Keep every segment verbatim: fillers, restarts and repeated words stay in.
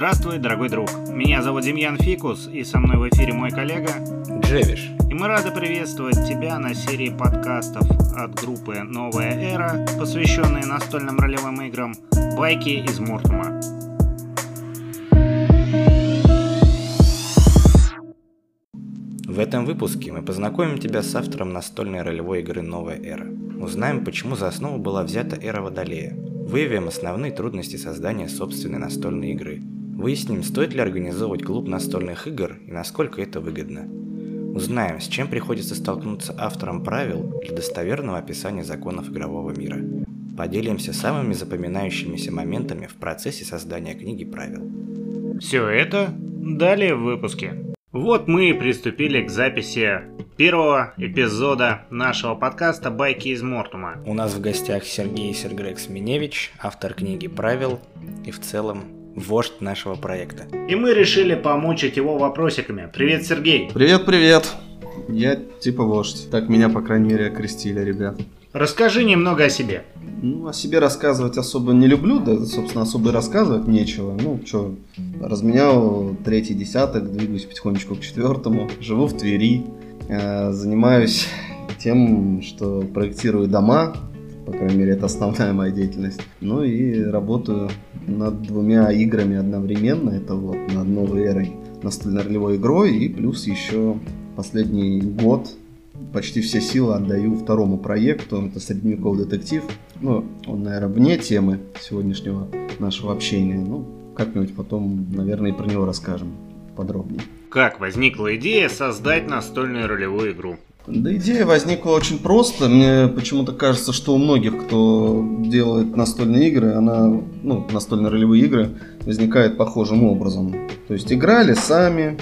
Здравствуй, дорогой друг. Меня зовут Демьян Фикус, и со мной в эфире мой коллега Джевиш. И мы рады приветствовать тебя на серии подкастов от группы «Новая эра», посвященные настольным ролевым играм «Байки из Мортума». В этом выпуске мы познакомим тебя с автором настольной ролевой игры «Новая эра». Узнаем, почему за основу была взята эра Водолея. Выявим основные трудности создания собственной настольной игры. Выясним, стоит ли организовывать клуб настольных игр и насколько это выгодно. Узнаем, с чем приходится столкнуться авторам правил для достоверного описания законов игрового мира. Поделимся самыми запоминающимися моментами в процессе создания книги правил. Все это далее в выпуске. Вот мы и приступили к записи первого эпизода нашего подкаста «Байки из Мортума». У нас в гостях Сергей Сергрекс-Миневич, автор книги правил и в целом вождь нашего проекта. И мы решили помучить его вопросиками. Привет, Сергей! Привет-привет! Я типа вождь. Так меня, по крайней мере, окрестили, ребят. Расскажи немного о себе. Ну, о себе рассказывать особо не люблю, да, собственно, особо и рассказывать нечего. Ну, что, разменял третий десяток, двигаюсь потихонечку к четвертому, живу в Твери, э, занимаюсь тем, что проектирую дома, по крайней мере, это основная моя деятельность. Ну и работаю над двумя играми одновременно, это вот над новой эрой настольно-ролевой игрой, и плюс еще последний год почти все силы отдаю второму проекту, это средневековый детектив. Ну, он, наверное, вне темы сегодняшнего нашего общения. Ну, как-нибудь потом, наверное, и про него расскажем подробнее. Как возникла идея создать настольную ролевую игру? Да идея возникла очень просто. Мне почему-то кажется, что у многих, кто делает настольные игры, она, ну, настольно-ролевые игры, возникает похожим образом. То есть играли сами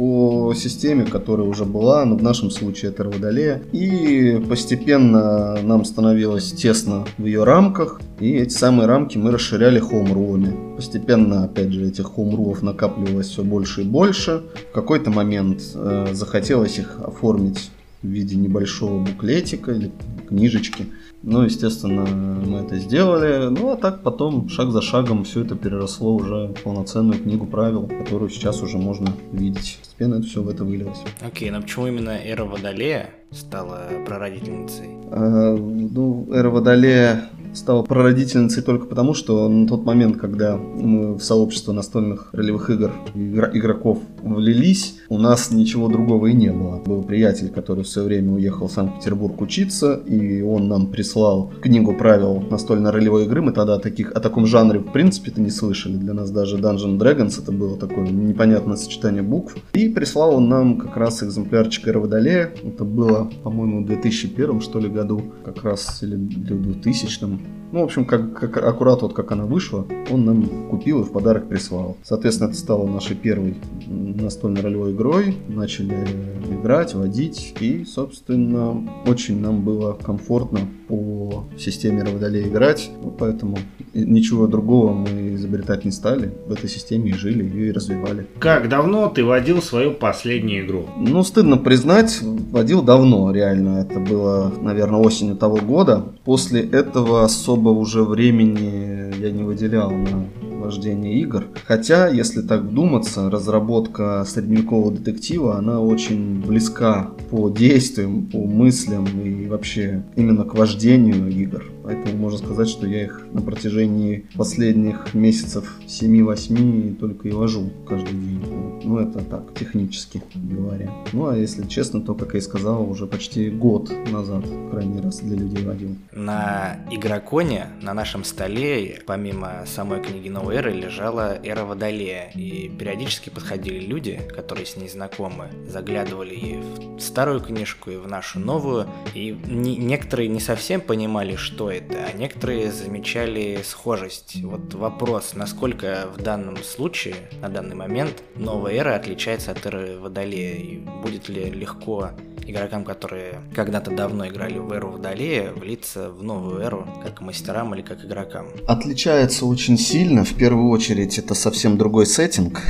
по системе, которая уже была, но в нашем случае это Водолея. И постепенно нам становилось тесно в ее рамках, и эти самые рамки мы расширяли хоумрулами. Постепенно, опять же, этих хоумрулов накапливалось все больше и больше. В какой-то момент э, захотелось их оформить в виде небольшого буклетика или книжечки. Ну, естественно, мы это сделали. Ну, а так потом, шаг за шагом, все это переросло уже в полноценную книгу правил, которую сейчас уже можно видеть. Постепенно это все в это вылилось. Окей, но почему именно эра Водолея стала прародительницей? А, ну, эра Водолея стала прародительницей только потому, что на тот момент, когда мы в сообщество настольных ролевых игр игр- игроков влились, у нас ничего другого и не было. Был приятель, который в свое время уехал в Санкт-Петербург учиться, и он нам прислал книгу правил настольно-ролевой игры. Мы тогда о, таких, о таком жанре в принципе-то не слышали. Для нас даже Dungeons and Dragons это было такое непонятное сочетание букв. И прислал он нам как раз экземплярчик эры Водолея. Это было, по-моему, в две тысячи первом, что ли, году, как раз, или в двухтысячном. Ну, в общем, как, как, аккурат вот как она вышла, он нам купил и в подарок прислал. Соответственно, это стало нашей первой настольной ролевой игрой. Начали играть, водить. И, собственно, очень нам было комфортно по системе Водолея играть. Ну, поэтому ничего другого мы изобретать не стали. В этой системе и жили, ее и развивали. Как давно ты водил свою последнюю игру? Ну, стыдно признать, водил давно, реально. Это было, наверное, осенью того года. После этого особо уже времени я не выделял на вождение игр. Хотя, если так вдуматься, разработка средневекового детектива, она очень близка по действиям, по мыслям и вообще именно к вождению игр. Поэтому можно сказать, что я их на протяжении последних месяцев семь-восемь только и вожу каждый день. Ну, это так, технически говоря. Ну, а если честно, то, как я и сказал, уже почти год назад крайний раз для людей водил. На Игроконе, на нашем столе, помимо самой книги «Новой эры», лежала эра Водолея. И периодически подходили люди, которые с ней знакомы, заглядывали и в старую книжку, и в нашу новую. И не, некоторые не совсем понимали, что это, а некоторые замечали схожесть. Вот вопрос, насколько в данном случае, на данный момент, новая эра отличается от эры Водолея, и будет ли легко игрокам, которые когда-то давно играли в эру Водолея, влиться в новую эру, как мастерам или как игрокам? Отличается очень сильно. В первую очередь, это совсем другой сеттинг.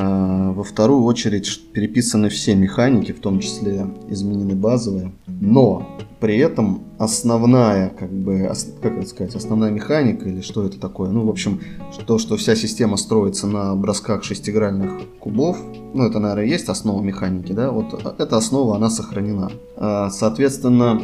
Во вторую очередь, переписаны все механики, в том числе изменены базовые. Но при этом основная, как бы, ос, как это сказать, основная механика или что это такое? Ну, в общем, то, что вся система строится на бросках шестигранных кубов, ну, это, наверное, есть основа механики, да, вот эта основа, она сохранена. Соответственно,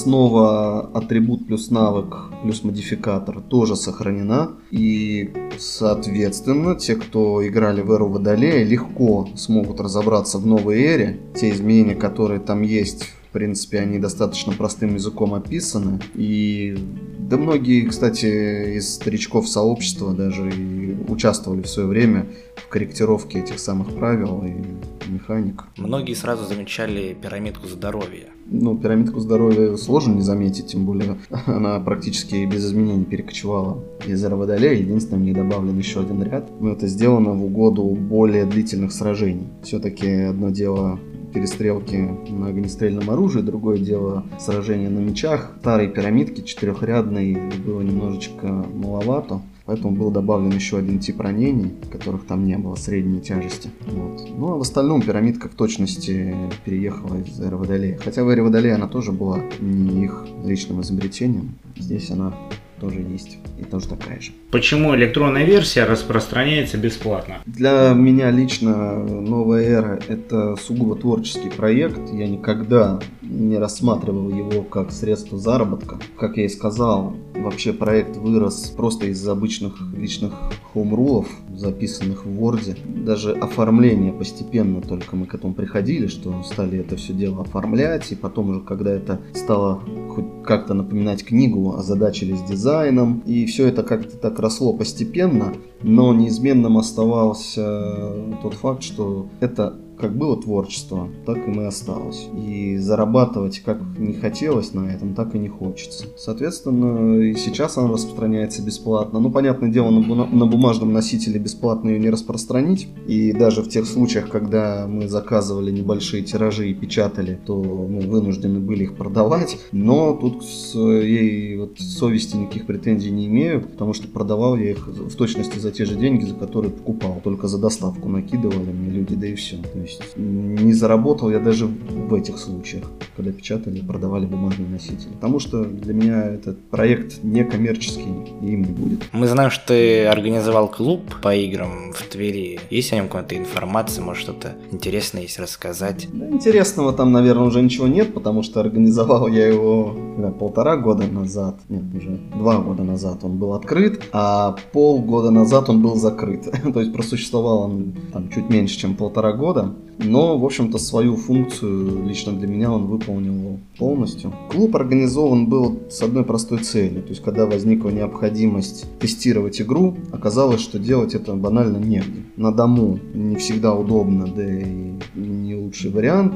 основа атрибут плюс навык плюс модификатор тоже сохранена, и, соответственно, те, кто играли в Эру Водолея, легко смогут разобраться в новой эре. Те изменения, которые там есть, в принципе, они достаточно простым языком описаны. И да многие, кстати, из старичков сообщества даже и участвовали в свое время в корректировке этих самых правил и механик. Многие сразу замечали пирамидку здоровья. Ну, пирамидку здоровья сложно не заметить, тем более она практически без изменений перекочевала из Эры Водолея. Единственное, в ней добавлен еще один ряд. Но это сделано в угоду более длительных сражений. Все-таки одно дело перестрелки на огнестрельном оружии, другое дело сражения на мечах. Старой пирамидки четырехрядной было немножечко маловато, поэтому был добавлен еще один тип ранений, которых там не было, средней тяжести. Вот. Ну а в остальном пирамидка в точности переехала из Эры Водолея. Хотя в Эре Водолея она тоже была не их личным изобретением. Здесь она тоже есть и тоже такая же. Почему электронная версия распространяется бесплатно? Для меня лично новая эра — это сугубо творческий проект. Я никогда не рассматривал его как средство заработка. Как я и сказал, вообще проект вырос просто из обычных личных хоум-рулов, записанных в Word. Даже оформление постепенно только мы к этому приходили, что стали это все дело оформлять, и потом уже, когда это стало хоть как-то напоминать книгу, озадачились дизайном, и все это как-то так росло постепенно, но неизменным оставался тот факт, что это как было творчество, так и мы осталось. И зарабатывать как не хотелось на этом, так и не хочется. Соответственно, и сейчас она распространяется бесплатно. Ну, понятное дело, на, бу- на бумажном носителе бесплатно ее не распространить. И даже в тех случаях, когда мы заказывали небольшие тиражи и печатали, то мы вынуждены были их продавать. Но тут с ей вот совести никаких претензий не имею, потому что продавал я их в точности за те же деньги, за которые покупал. Только за доставку накидывали мне люди, да и все. То есть не заработал я даже в этих случаях, когда печатали и продавали бумажные носители. Потому что для меня этот проект не коммерческий, и им не будет. Мы знаем, что ты организовал клуб по играм в Твери. Есть о нем какая-то информация, может что-то интересное есть рассказать? Да, интересного там, наверное, уже ничего нет, потому что организовал я его да, полтора года назад. Нет, уже два года назад он был открыт, а полгода назад он был закрыт. То есть просуществовал он там чуть меньше, чем полтора года. Но, в общем-то, свою функцию лично для меня он выполнил полностью. Клуб организован был с одной простой целью. То есть, когда возникла необходимость тестировать игру, оказалось, что делать это банально негде. На дому не всегда удобно, да и не лучший вариант,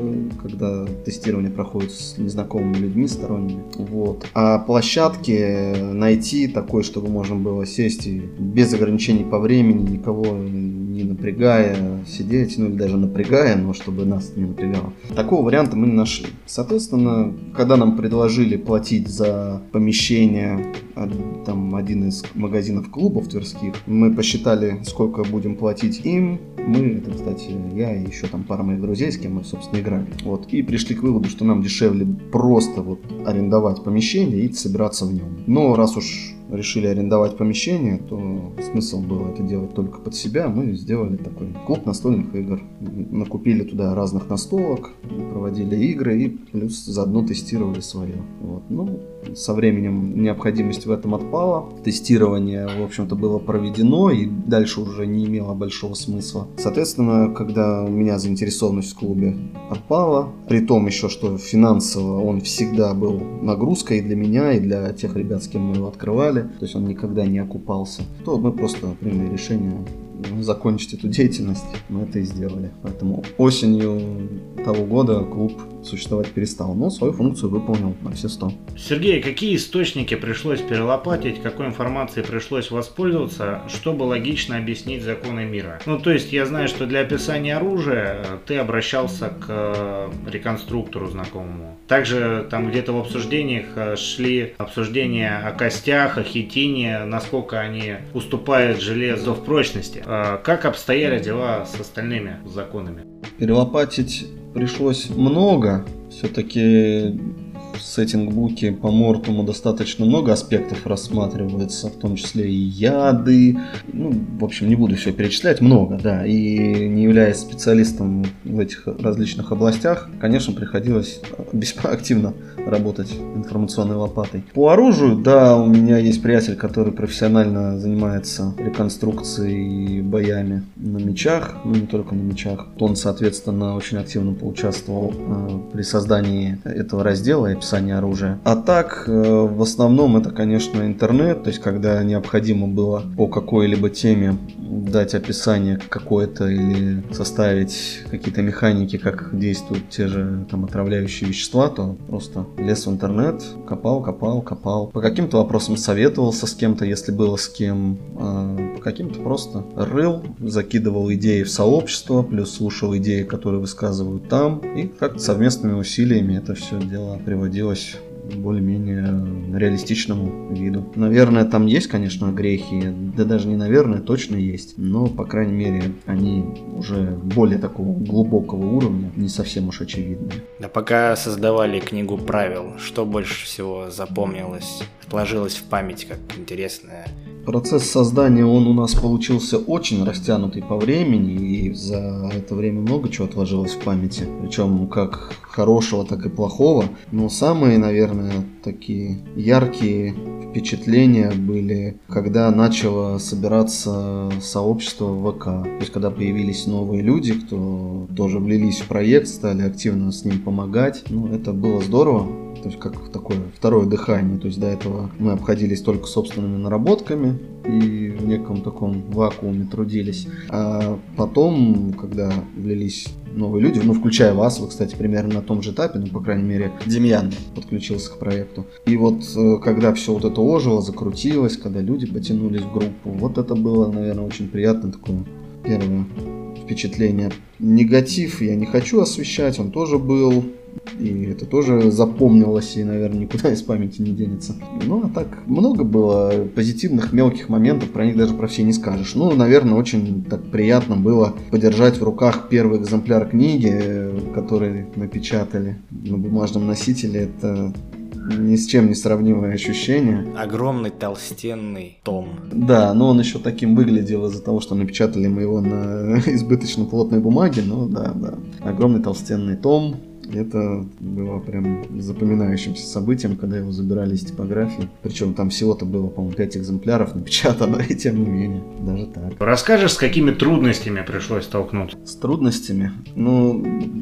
когда тестирование проходит с незнакомыми людьми, сторонними. Вот. А площадки найти такой, чтобы можно было сесть и без ограничений по времени, никого не напрягая, сидеть, ну или даже напрягая, но чтобы нас не напрягало. Такого варианта мы не нашли. Соответственно, когда нам предложили платить за помещение, там один из магазинов клубов тверских, мы посчитали, сколько будем платить им. Мы, это, кстати, я и еще там пара моих друзей, с кем мы, собственно, играли. Вот. И пришли к выводу, что нам дешевле просто вот арендовать помещение и собираться в нем. Но раз уж решили арендовать помещение, то смысл было это делать только под себя. Мы сделали такой клуб настольных игр. Накупили туда разных настолок, проводили игры и плюс заодно тестировали свое. Вот. Ну, со временем необходимость в этом отпала. Тестирование, в общем-то, было проведено и дальше уже не имело большого смысла. Соответственно, когда у меня заинтересованность в клубе отпала, при том еще, что финансово он всегда был нагрузкой и для меня, и для тех ребят, с кем мы его открывали, то есть он никогда не окупался, то мы просто приняли решение закончить эту деятельность. Мы это и сделали. Поэтому осенью того года клуб существовать перестал, но свою функцию выполнил на все сто. Сергей, какие источники пришлось перелопатить, какой информацией пришлось воспользоваться, чтобы логично объяснить законы мира? Ну, то есть я знаю, что для описания оружия ты обращался к реконструктору знакомому. Также там где-то в обсуждениях шли обсуждения о костях, о хитине, насколько они уступают железу в прочности. Как обстояли дела с остальными законами? Перелопатить пришлось много. Все-таки в сеттинг-буке по Мортуму достаточно много аспектов рассматривается, в том числе и яды. Ну, в общем, не буду все перечислять, много, да. И не являясь специалистом в этих различных областях, конечно, приходилось весьма активно работать информационной лопатой. По оружию, да, у меня есть приятель, который профессионально занимается реконструкцией и боями на мечах, ну не только на мечах. Он, соответственно, очень активно поучаствовал э, при создании этого раздела и описания оружия. А так, э, в основном это, конечно, интернет, то есть когда необходимо было по какой-либо теме дать описание какое-то или составить какие-то механики, как действуют те же там отравляющие вещества, то просто лез в интернет, копал, копал, копал. По каким-то вопросам советовался с кем-то, если было с кем, а по каким-то просто рыл, закидывал идеи в сообщество, плюс слушал идеи, которые высказывают там, и как-то совместными усилиями это все дело приводилось более-менее реалистичному виду. Наверное, там есть, конечно, грехи, да даже не наверное, точно есть, но, по крайней мере, они уже более такого глубокого уровня, не совсем уж очевидные. Да пока создавали книгу правил, что больше всего запомнилось, отложилось в память как интересное? Процесс создания, он у нас получился очень растянутый по времени, и за это время много чего отложилось в памяти, причем как хорошего, так и плохого. Но самые, наверное, такие яркие впечатления были, когда начало собираться сообщество в ВК. То есть, когда появились новые люди, кто тоже влились в проект, стали активно с ним помогать. Ну, это было здорово. То есть, как такое второе дыхание. То есть, до этого мы обходились только собственными наработками и в неком таком вакууме трудились. А потом, когда влились новые люди, ну, включая вас, вы, кстати, примерно на том же этапе, ну, по крайней мере, Демьян подключился к проекту. И вот, когда все вот это ожило, закрутилось, когда люди потянулись в группу, вот это было, наверное, очень приятно такое первое впечатление. Негатив я не хочу освещать, он тоже был. И это тоже запомнилось и, наверное, никуда из памяти не денется. Ну, а так, много было позитивных мелких моментов, про них даже про все не скажешь. Ну, наверное, очень так приятно было подержать в руках первый экземпляр книги, который напечатали на бумажном носителе. Это ни с чем не сравнимое ощущение. Огромный толстенный том. Да, но он еще таким выглядел из-за того, что напечатали мы его на избыточно плотной бумаге. Ну, да, да. Огромный толстенный том. Это было прям запоминающимся событием, когда его забирали из типографии. Причем там всего-то было, по-моему, пять экземпляров напечатано, и тем не менее, даже так. Расскажешь, с какими трудностями пришлось столкнуться? С трудностями? Ну,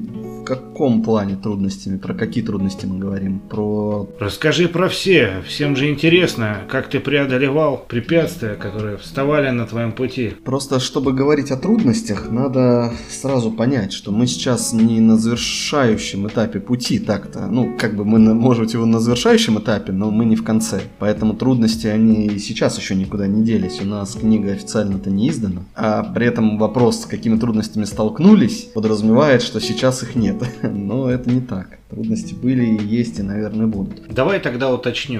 в каком плане трудностями? Про какие трудности мы говорим? Про... Расскажи про все. Всем же интересно, как ты преодолевал препятствия, которые вставали на твоем пути. Просто, чтобы говорить о трудностях, надо сразу понять, что мы сейчас не на завершающем этапе пути так-то. Ну, как бы мы, может, его на завершающем этапе, но мы не в конце. Поэтому трудности, они и сейчас еще никуда не делись. У нас книга официально-то не издана. А при этом вопрос, с какими трудностями столкнулись, подразумевает, что сейчас их нет. Но это не так. Трудности были и есть, и, наверное, будут. Давай тогда уточню.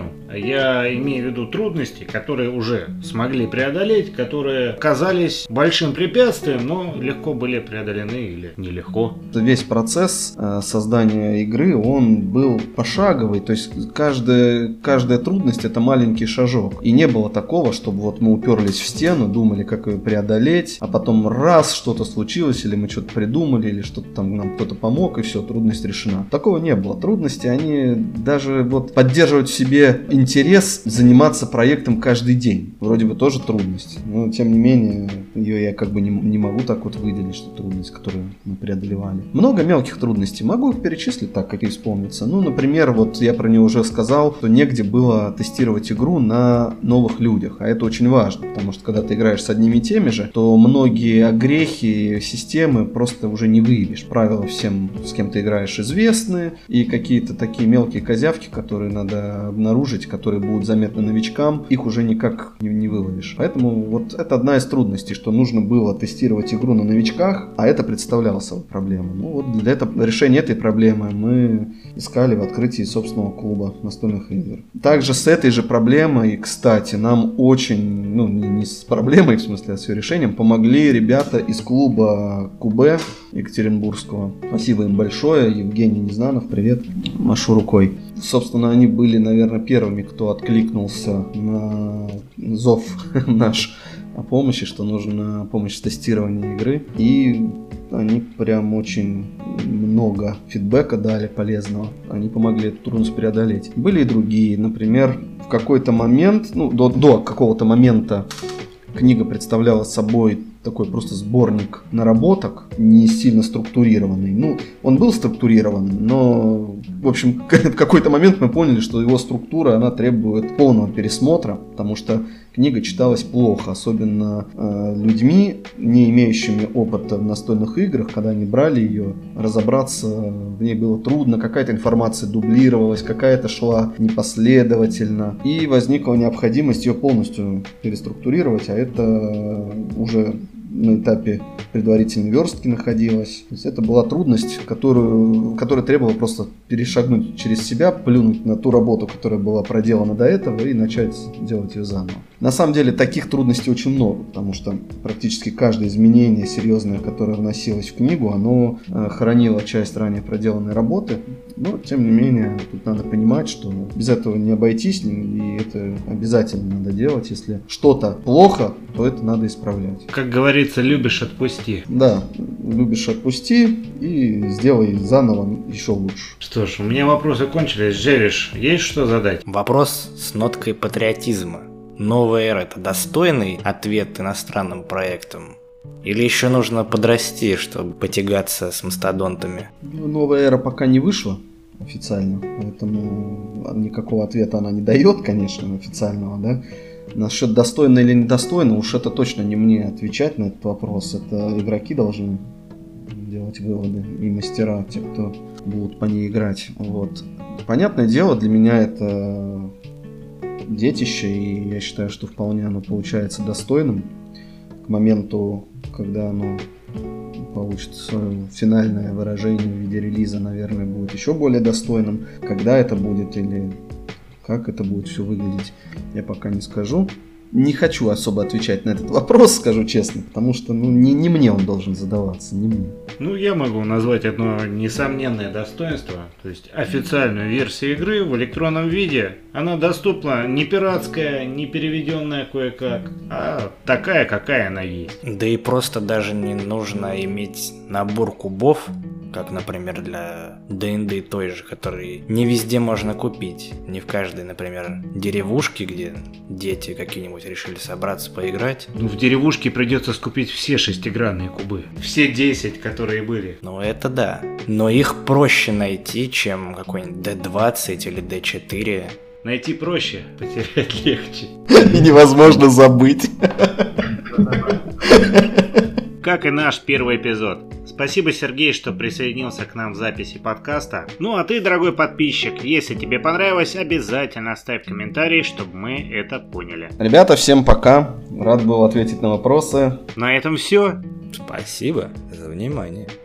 Я имею в виду трудности, которые уже смогли преодолеть, которые казались большим препятствием, но легко были преодолены или нелегко. Весь процесс создания игры, он был пошаговый, то есть каждая, каждая трудность — это маленький шажок. И не было такого, чтобы вот мы уперлись в стену, думали, как ее преодолеть, а потом раз что-то случилось, или мы что-то придумали, или что-то там нам кто-то помог, и все, трудность решена. Такого не было. Трудности, они даже вот поддерживают в себе интерес заниматься проектом каждый день. Вроде бы тоже трудность, но тем не менее ее я как бы не, не могу так вот выделить, что трудность, которую мы преодолевали. Много мелких трудностей. Могу их перечислить так, какие вспомнятся. Ну, например, вот я про нее уже сказал, что негде было тестировать игру на новых людях, а это очень важно, потому что когда ты играешь с одними и теми же, то многие огрехи системы просто уже не выявишь. Правила всем, с кем ты играешь, известны, и какие-то такие мелкие козявки, которые надо обнаружить, которые будут заметны новичкам, их уже никак не, не выловишь. Поэтому вот это одна из трудностей, что нужно было тестировать игру на новичках, а это представляло собой проблему. Ну вот для этого, решения этой проблемы мы искали в открытии собственного клуба настольных игр. Также с этой же проблемой, кстати, нам очень, ну не, не с проблемой, в смысле, а с ее решением, помогли ребята из клуба Кубе Екатеринбургского. Спасибо спасибо им большое. Евгений Незнанов, привет, машу рукой. Собственно, они были, наверное, первыми, кто откликнулся на зов наш о помощи, что нужна помощь в тестировании игры. И они прям очень много фидбэка дали полезного. Они помогли эту трудность преодолеть. Были и другие. Например, в какой-то момент, ну, до, до какого-то момента книга представляла собой такой просто сборник наработок, не сильно структурированный. Ну, он был структурирован, но, в общем, в какой-то момент мы поняли, что его структура, она требует полного пересмотра, потому что книга читалась плохо, особенно э, людьми, не имеющими опыта в настольных играх. Когда они брали ее, разобраться в ней было трудно, какая-то информация дублировалась, какая-то шла непоследовательно, и возникла необходимость ее полностью переструктурировать, а это уже на этапе предварительной верстки находилась. То есть это была трудность, которую, которая требовала просто перешагнуть через себя, плюнуть на ту работу, которая была проделана до этого, и начать делать ее заново. На самом деле таких трудностей очень много, потому что практически каждое изменение серьезное, которое вносилось в книгу, оно э, хранило часть ранее проделанной работы. Но, тем не менее, тут надо понимать, что без этого не обойтись, и это обязательно надо делать. Если что-то плохо, то это надо исправлять. Как говорится, любишь — отпусти. Да, любишь — отпусти и сделай заново еще лучше. Что ж, у меня вопросы кончились. Жериш, есть что задать? Вопрос с ноткой патриотизма. Новая эра — это достойный ответ иностранным проектам? Или еще нужно подрасти, чтобы потягаться с мастодонтами? Новая эра пока не вышла официально, поэтому никакого ответа она не дает, конечно, официального, да. Насчет достойно или недостойно, уж это точно не мне отвечать на этот вопрос. Это игроки должны делать выводы, и мастера, те, кто будут по ней играть. Вот. Понятное дело, для меня это детище, и я считаю, что вполне оно получается достойным. К моменту, когда оно получит свое финальное выражение в виде релиза, наверное, будет еще более достойным. Когда это будет или как это будет все выглядеть, я пока не скажу. Не хочу особо отвечать на этот вопрос, скажу честно, потому что ну, не, не мне он должен задаваться, не мне. Ну, я могу назвать одно несомненное достоинство, то есть официальную версию игры в электронном виде. Она доступна не пиратская, не переведенная кое-как, а такая, какая она есть. Да и просто даже не нужно иметь набор кубов, как, например, для ди энд ди той же, который не везде можно купить. Не в каждой, например, деревушке, где дети какие-нибудь решили собраться поиграть. Ну, в деревушке придется скупить все шестигранные кубы. Все десять, которые были. Ну, это да. Но их проще найти, чем какой-нибудь ди двадцать или ди четыре. Найти проще, потерять легче. И невозможно забыть. Как и наш первый эпизод. Спасибо, Сергей, что присоединился к нам в записи подкаста. Ну а ты, дорогой подписчик, если тебе понравилось, обязательно оставь комментарий, чтобы мы это поняли. Ребята, всем пока. Рад был ответить на вопросы. На этом все. Спасибо за внимание.